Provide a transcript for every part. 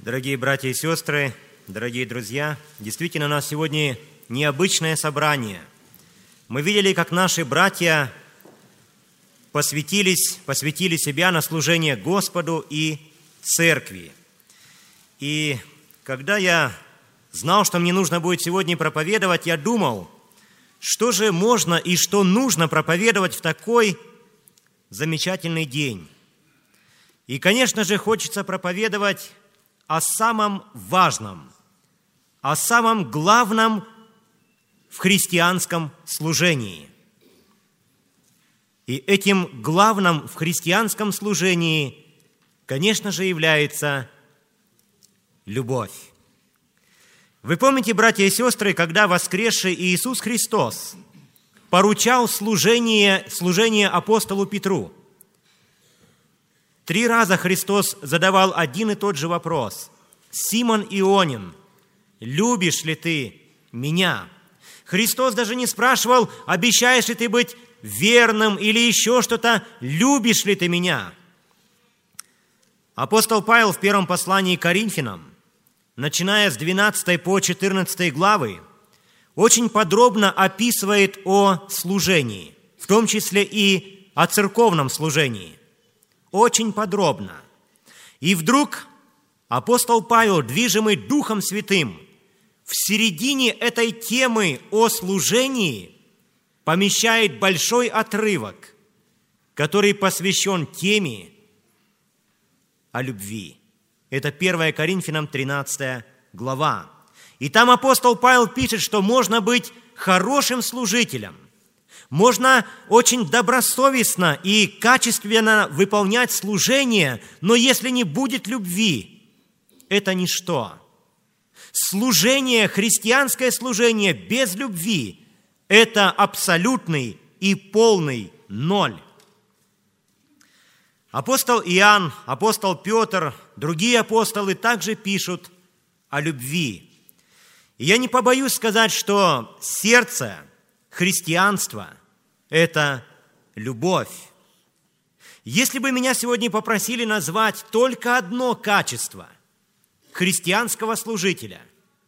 Дорогие братья и сестры, дорогие друзья, действительно, у нас сегодня необычное собрание. Мы видели, как наши братья посвятили себя на служение Господу и Церкви. И когда я знал, что мне нужно будет сегодня проповедовать, я думал, что же можно и что нужно проповедовать в такой замечательный день. И, конечно же, хочется проповедовать о самом важном, о самом главном в христианском служении. И этим главным в христианском служении, конечно же, является любовь. Вы помните, братья и сестры, когда воскресший Иисус Христос поручал служение апостолу Петру? 3 раза Христос задавал один и тот же вопрос. «Симон Ионин, любишь ли ты меня?» Христос даже не спрашивал, обещаешь ли ты быть верным или еще что-то, любишь ли ты меня? Апостол Павел в первом послании к Коринфянам, начиная с 12 по 14 главы, очень подробно описывает о служении, в том числе и о церковном служении. Очень подробно. И вдруг апостол Павел, движимый Духом Святым, в середине этой темы о служении помещает большой отрывок, который посвящен теме о любви. Это 1 Коринфянам 13 глава. И там апостол Павел пишет, что можно быть хорошим служителем, можно очень добросовестно и качественно выполнять служение, но если не будет любви, это ничто. Служение, христианское служение без любви – это абсолютный и полный ноль. Апостол Иоанн, апостол Петр, другие апостолы также пишут о любви. И я не побоюсь сказать, что сердце христианства – это любовь. Если бы меня сегодня попросили назвать только одно качество христианского служителя,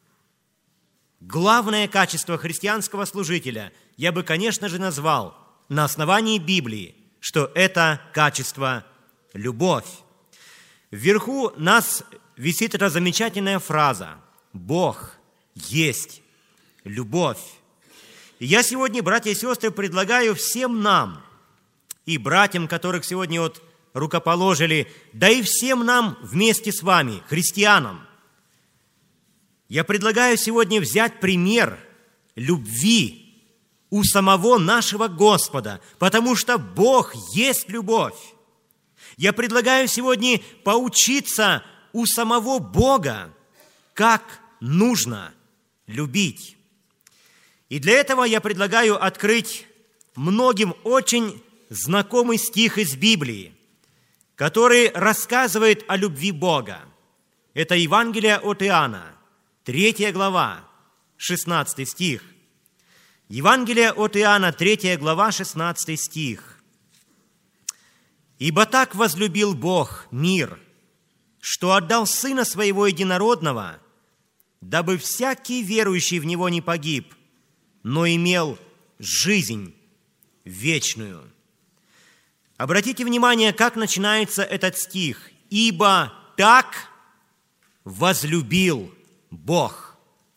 главное качество христианского служителя, я бы, конечно же, назвал на основании Библии, что это качество любовь. Вверху нас висит эта замечательная фраза «Бог есть любовь». И я сегодня, братья и сестры, предлагаю всем нам, и братьям, которых сегодня рукоположили, да и всем нам вместе с вами, христианам, я предлагаю сегодня взять пример любви у самого нашего Господа, потому что Бог есть любовь. Я предлагаю сегодня поучиться у самого Бога, как нужно любить. И для этого я предлагаю открыть многим очень знакомый стих из Библии, который рассказывает о любви Бога. Это Евангелие от Иоанна, 3 глава, 16 стих. Евангелие от Иоанна, 3 глава, 16 стих. «Ибо так возлюбил Бог мир, что отдал Сына Своего Единородного, дабы всякий верующий в Него не погиб, но имел жизнь вечную». Обратите внимание, как начинается этот стих. «Ибо так возлюбил Бог».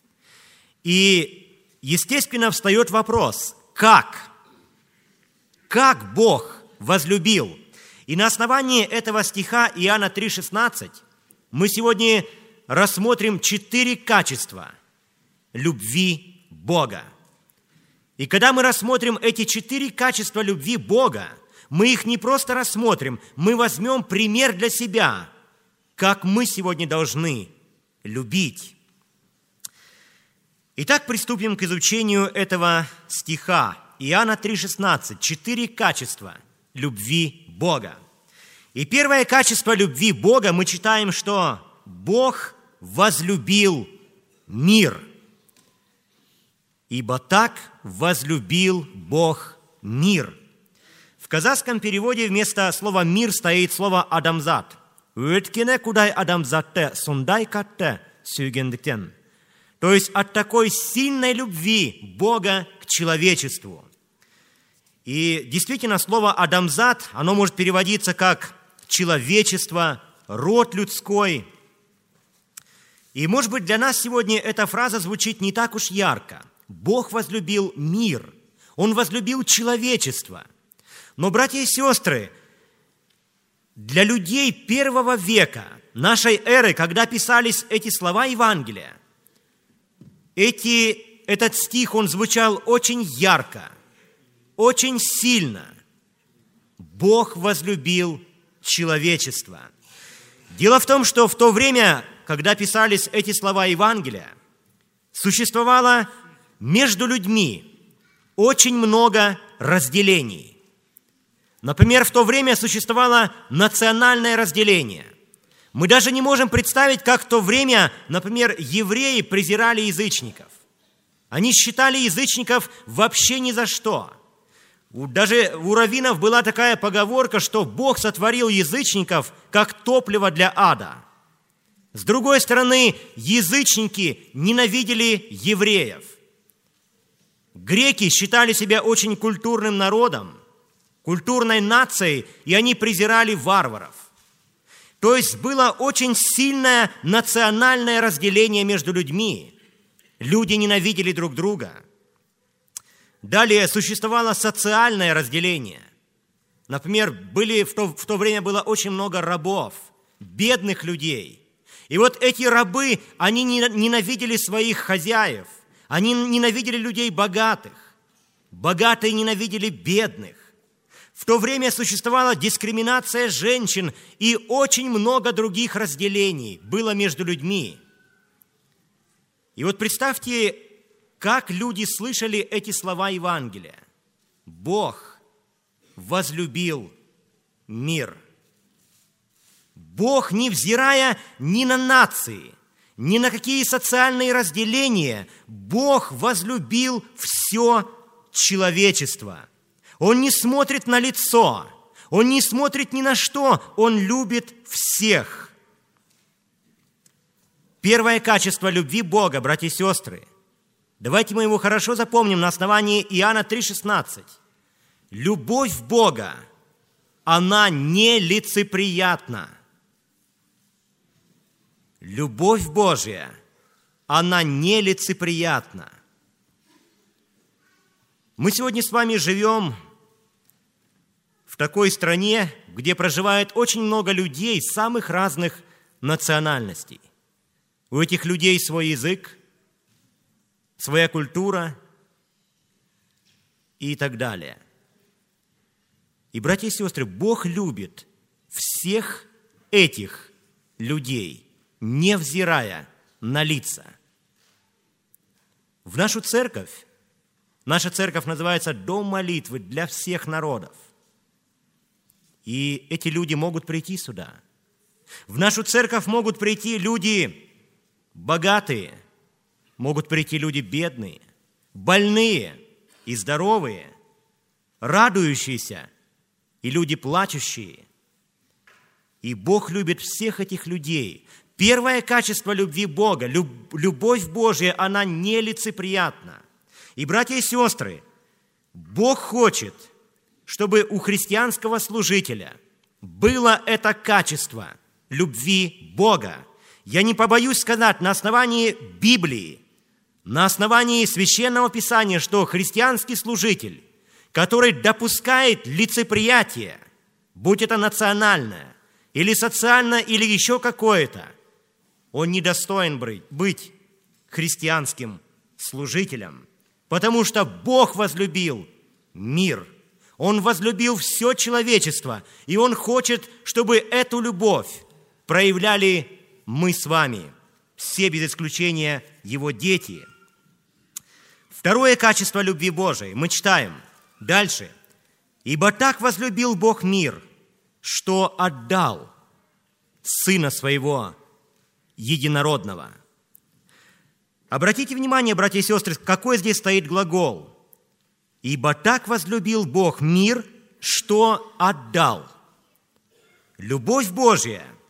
И, естественно, встает вопрос, как? Как Бог возлюбил? И на основании этого стиха Иоанна 3,16 мы сегодня рассмотрим 4 качества любви Бога. И когда мы рассмотрим эти 4 качества любви Бога, мы их не просто рассмотрим, мы возьмем пример для себя, как мы сегодня должны любить. Итак, приступим к изучению этого стиха. Иоанна 3,16. 4 качества любви Бога. И первое качество любви Бога мы читаем, что Бог возлюбил мир. Ибо так возлюбил Бог мир. В казахском переводе вместо слова «мир» стоит слово «адамзат». Өйткені кудай адамзатты сондай қатты сүйгендіктен. То есть от такой сильной любви Бога к человечеству. И действительно, слово «адамзат», оно может переводиться как «человечество», «род людской». И, может быть, для нас сегодня эта фраза звучит не так уж ярко. Бог возлюбил мир, Он возлюбил человечество. Но, братья и сестры, для людей первого века, нашей эры, когда писались эти слова Евангелия, этот стих, он звучал очень ярко, очень сильно. Бог возлюбил человечество. Дело в том, что в то время, когда писались эти слова Евангелия, существовало между людьми очень много разделений. Например, в то время существовало национальное разделение. Мы даже не можем представить, как в то время, например, евреи презирали язычников. Они считали язычников вообще ни за что. Даже у раввинов была такая поговорка, что Бог сотворил язычников как топливо для ада. С другой стороны, язычники ненавидели евреев. Греки считали себя очень культурным народом, культурной нацией, и они презирали варваров. То есть было очень сильное национальное разделение между людьми. Люди ненавидели друг друга. Далее существовало социальное разделение. Например, в то время было очень много рабов, бедных людей. И вот эти рабы, они ненавидели своих хозяев, они ненавидели людей богатых. Богатые ненавидели бедных. В то время существовала дискриминация женщин, и очень много других разделений было между людьми. И вот представьте, как люди слышали эти слова Евангелия. Бог возлюбил мир. Бог, невзирая ни на нации, ни на какие социальные разделения, Бог возлюбил все человечество. Он не смотрит на лицо, Он не смотрит ни на что, Он любит всех. Первое качество любви Бога, братья и сестры, давайте мы его хорошо запомним на основании Иоанна 3,16. Любовь Бога, она нелицеприятна. Любовь Божья, она нелицеприятна. Мы сегодня с вами живем в такой стране, где проживает очень много людей самых разных национальностей. У этих людей свой язык, своя культура и так далее. И, братья и сестры, Бог любит всех этих людей, невзирая на лица. В наша церковь называется «Дом молитвы для всех народов». И эти люди могут прийти сюда. В нашу церковь могут прийти люди богатые, могут прийти люди бедные, больные и здоровые, радующиеся и люди плачущие. И Бог любит всех этих людей. Первое качество любви Бога, любовь Божья, она нелицеприятна. И, братья и сестры, Бог хочет, чтобы у христианского служителя было это качество любви Бога. Я не побоюсь сказать на основании Библии, на основании Священного Писания, что христианский служитель, который допускает лицеприятие, будь это национальное, или социальное, или еще какое-то, он недостоин быть христианским служителем, потому что Бог возлюбил мир, Он возлюбил все человечество, и Он хочет, чтобы эту любовь проявляли мы с вами, все без исключения Его дети. Второе качество любви Божией мы читаем дальше. «Ибо так возлюбил Бог мир, что отдал Сына Своего Единородного». Обратите внимание, братья и сестры, какой здесь стоит глагол. «Ибо так возлюбил Бог мир, что отдал». Любовь Божья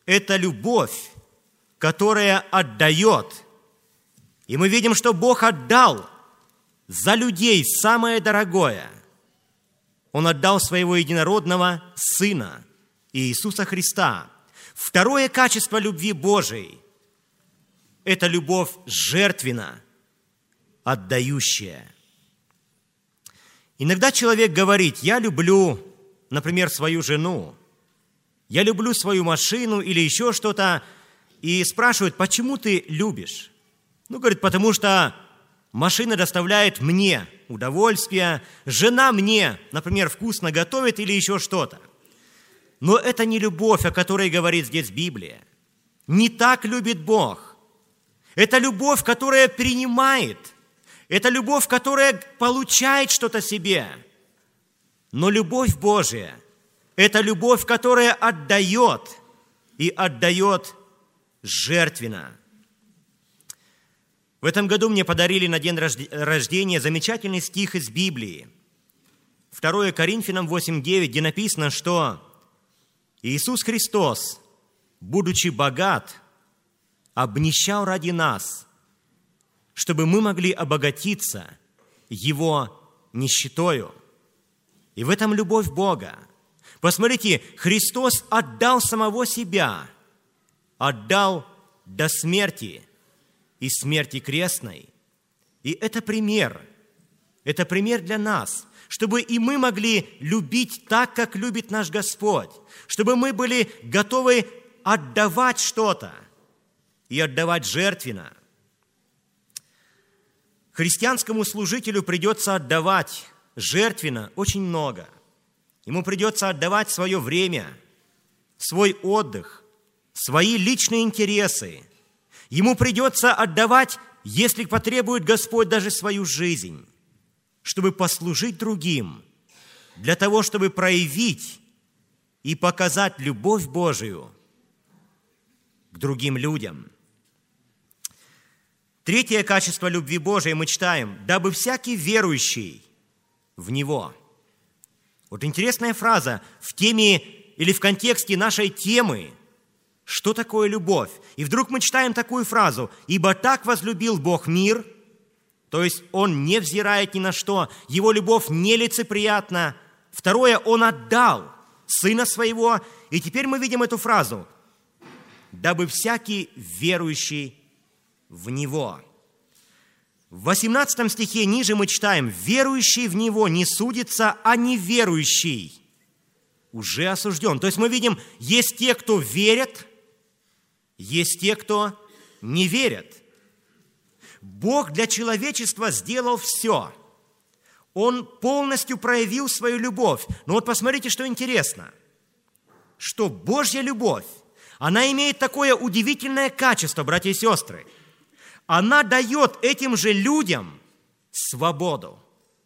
это любовь, которая отдает. И мы видим, что Бог отдал за людей самое дорогое. Он отдал своего единородного Сына, Иисуса Христа. Второе качество любви Божией – это любовь жертвенно отдающая. Иногда человек говорит: я люблю, например, свою жену, я люблю свою машину или еще что-то, и спрашивают: почему ты любишь? Говорит, потому что машина доставляет мне удовольствие, жена мне, например, вкусно готовит или еще что-то. Но это не любовь, о которой говорит здесь Библия. Не так любит Бог. Это любовь, которая принимает. Это любовь, которая получает что-то себе. Но любовь Божия – это любовь, которая отдает, и отдает жертвенно. В этом году мне подарили на день рождения замечательный стих из Библии. 2 Коринфянам 8:9, где написано, что Иисус Христос, будучи богат, обнищал ради нас, чтобы мы могли обогатиться Его нищетою. И в этом любовь Бога. Посмотрите, Христос отдал самого себя, отдал до смерти и смерти крестной. И это пример для нас, чтобы и мы могли любить так, как любит наш Господь, чтобы мы были готовы отдавать что-то и отдавать жертвенно. Христианскому служителю придется отдавать жертвенно очень много. Ему придется отдавать свое время, свой отдых, свои личные интересы. Ему придется отдавать, если потребует Господь, даже свою жизнь, чтобы послужить другим, для того, чтобы проявить и показать любовь Божию к другим людям. Третье качество любви Божией мы читаем: «Дабы всякий верующий в Него». Вот интересная фраза в теме или в контексте нашей темы. Что такое любовь? И вдруг мы читаем такую фразу: «Ибо так возлюбил Бог мир», то есть Он не взирает ни на что, Его любовь нелицеприятна. Второе, Он отдал Сына Своего. И теперь мы видим эту фразу: «Дабы всякий верующий в Него». В 18 стихе ниже мы читаем: «Верующий в Него не судится, а неверующий уже осужден». То есть мы видим, есть те, кто верят, есть те, кто не верят. Бог для человечества сделал все. Он полностью проявил свою любовь. Но вот посмотрите, что интересно, что Божья любовь, она имеет такое удивительное качество, братья и сестры. Она дает этим же людям свободу.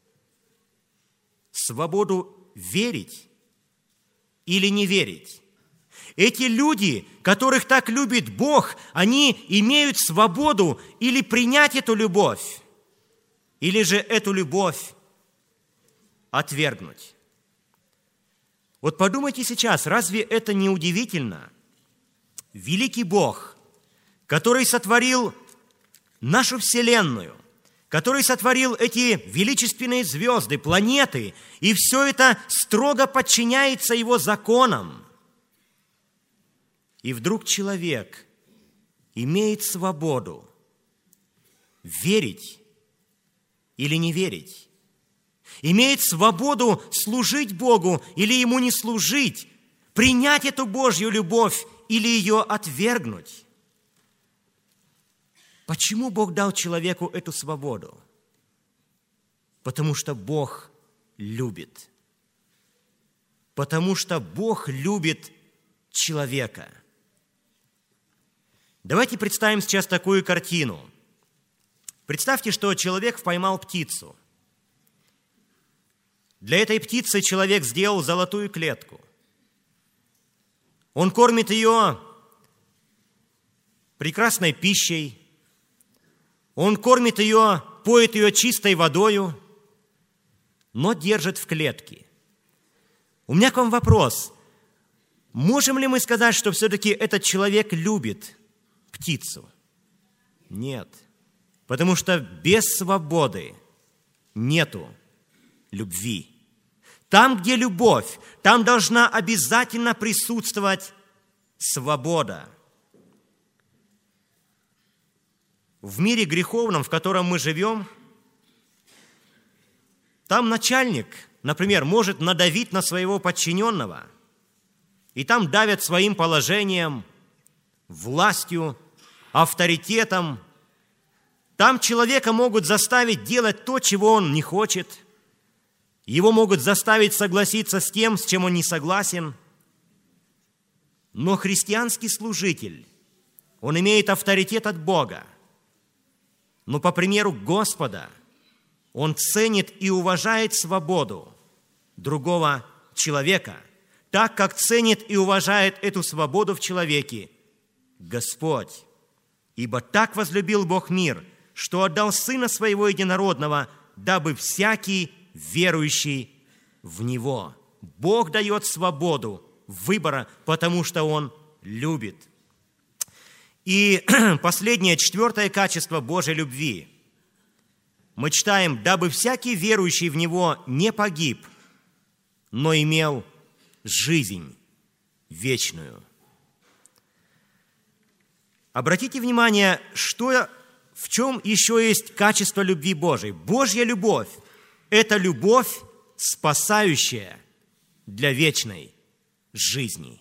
Свободу верить или не верить. Эти люди, которых так любит Бог, они имеют свободу или принять эту любовь, или же эту любовь отвергнуть. Вот подумайте сейчас, разве это не удивительно? Великий Бог, который сотворил нашу Вселенную, который сотворил эти величественные звезды, планеты, и все это строго подчиняется Его законам. И вдруг человек имеет свободу верить или не верить, имеет свободу служить Богу или Ему не служить, принять эту Божью любовь или ее отвергнуть. Почему Бог дал человеку эту свободу? Потому что Бог любит. Потому что Бог любит человека. Давайте представим сейчас такую картину. Представьте, что человек поймал птицу. Для этой птицы человек сделал золотую клетку. Он кормит ее прекрасной пищей. Он кормит ее, поет ее чистой водою, но держит в клетке. У меня к вам вопрос. можем ли мы сказать, что все-таки этот человек любит птицу? Нет. Потому что без свободы нету любви. Там, где любовь, там должна обязательно присутствовать свобода. В мире греховном, в котором мы живем, там начальник, например, может надавить на своего подчиненного, и там давят своим положением, властью, авторитетом. Там человека могут заставить делать то, чего он не хочет. Его могут заставить согласиться с тем, с чем он не согласен. Но христианский служитель, он имеет авторитет от Бога. Но по примеру Господа, он ценит и уважает свободу другого человека, так как ценит и уважает эту свободу в человеке Господь. Ибо так возлюбил Бог мир, что отдал Сына Своего Единородного, дабы всякий верующий в Него. Бог дает свободу выбора, потому что Он любит. И последнее, 4 качество Божьей любви. Мы читаем: «Дабы всякий верующий в Него не погиб, но имел жизнь вечную». Обратите внимание, в чем еще есть качество любви Божией. Божья любовь – это любовь, спасающая для вечной жизни.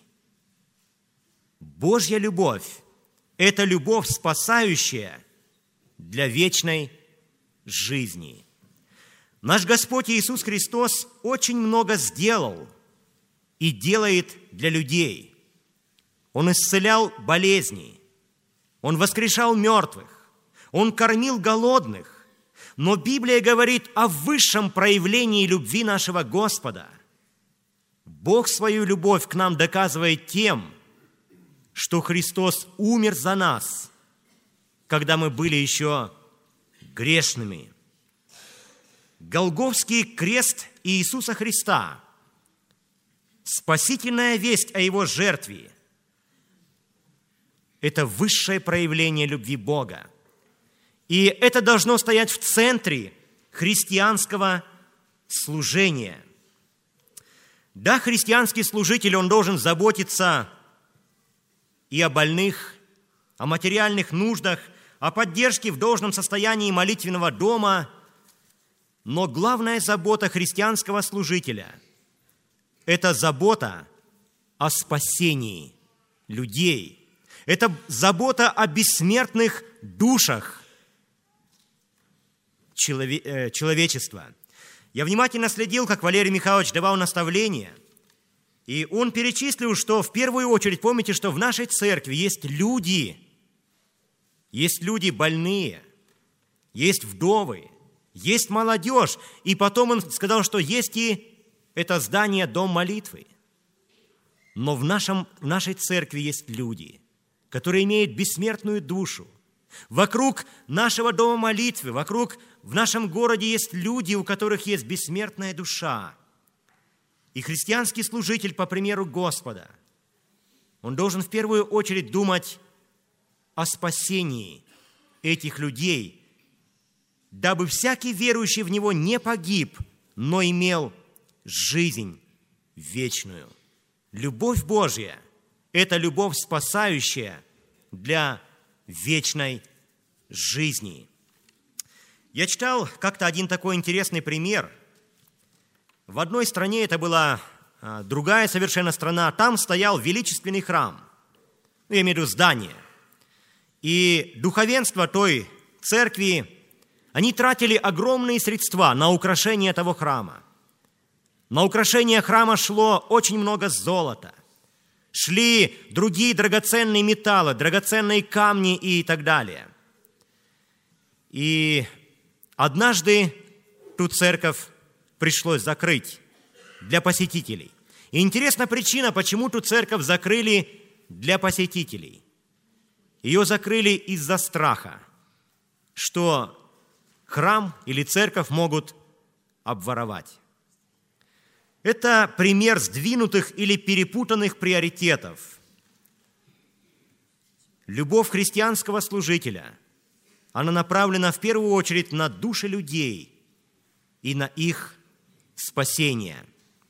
Божья любовь – это любовь, спасающая для вечной жизни. Наш Господь Иисус Христос очень много сделал и делает для людей. Он исцелял болезни, Он воскрешал мертвых, Он кормил голодных. Но Библия говорит о высшем проявлении любви нашего Господа. Бог свою любовь к нам доказывает тем, что Христос умер за нас, когда мы были еще грешными. Голгофский крест Иисуса Христа, спасительная весть о Его жертве – это высшее проявление любви Бога. И это должно стоять в центре христианского служения. Да, христианский служитель, он должен заботиться и о больных, о материальных нуждах, о поддержке в должном состоянии молитвенного дома. Но главная забота христианского служителя – это забота о спасении людей. Это забота о бессмертных душах человечества. Я внимательно следил, как Валерий Михайлович давал наставления, и он перечислил, что в первую очередь, помните, что в нашей церкви есть люди больные, есть вдовы, есть молодежь, и потом он сказал, что есть и это здание, дом молитвы. Но в нашей церкви есть люди, которые имеют бессмертную душу. Вокруг нашего дома молитвы, в нашем городе есть люди, у которых есть бессмертная душа. И христианский служитель, по примеру Господа, он должен в первую очередь думать о спасении этих людей, дабы всякий верующий в Него не погиб, но имел жизнь вечную. Любовь Божья – это любовь, спасающая для вечной жизни. Я читал как-то один такой интересный пример. В одной стране, это была другая совершенно страна, там стоял величественный храм, я имею в виду здание. И духовенство той церкви, они тратили огромные средства на украшение этого храма. На украшение храма шло очень много золота, шли другие драгоценные металлы, драгоценные камни и так далее. И однажды ту церковь пришлось закрыть для посетителей. И интересна причина, почему ту церковь закрыли для посетителей. Ее закрыли из-за страха, что храм или церковь могут обворовать. Это пример сдвинутых или перепутанных приоритетов. Любовь христианского служителя, она направлена в первую очередь на души людей и на их спасение.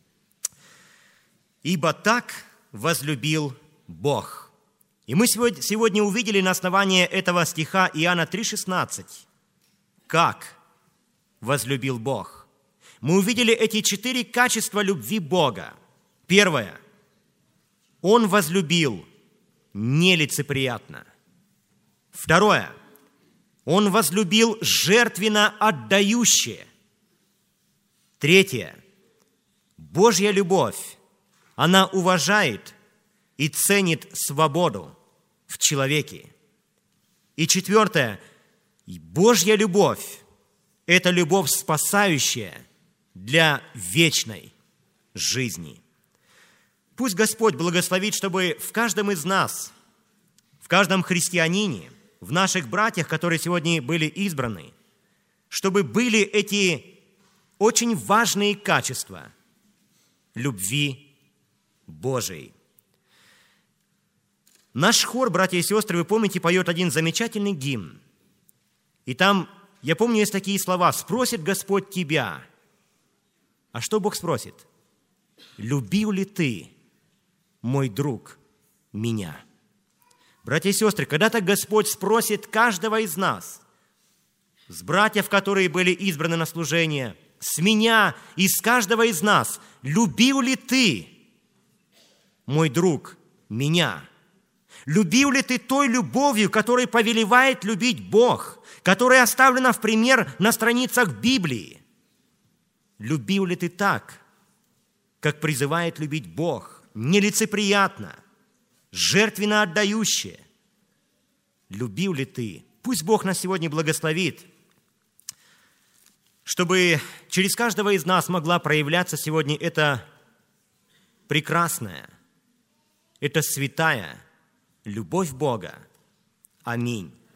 «Ибо так возлюбил Бог». И мы сегодня увидели на основании этого стиха Иоанна 3,16, как возлюбил Бог. Мы увидели эти 4 качества любви Бога. Первое. Он возлюбил нелицеприятно. Второе. Он возлюбил жертвенно отдающее. Третье. Божья любовь, она уважает и ценит свободу в человеке. И четвертое. Божья любовь – это любовь спасающая для вечной жизни. Пусть Господь благословит, чтобы в каждом из нас, в каждом христианине, в наших братьях, которые сегодня были избраны, чтобы были эти очень важные качества любви Божией. Наш хор, братья и сестры, вы помните, поет один замечательный гимн. И там, я помню, есть такие слова: «Спросит Господь тебя». А что Бог спросит? «Любил ли ты, мой друг, меня?» Братья и сестры, когда-то Господь спросит каждого из нас, с братьев, которые были избраны на служение, с меня и с каждого из нас: «Любил ли ты, мой друг, меня?» Любил ли ты той любовью, которой повелевает любить Бог, которая оставлена в пример на страницах Библии? Любил ли ты так, как призывает любить Бог, нелицеприятно, жертвенно отдающее? Любил ли ты? Пусть Бог нас сегодня благословит, чтобы через каждого из нас могла проявляться сегодня эта прекрасная, эта святая любовь Бога. Аминь.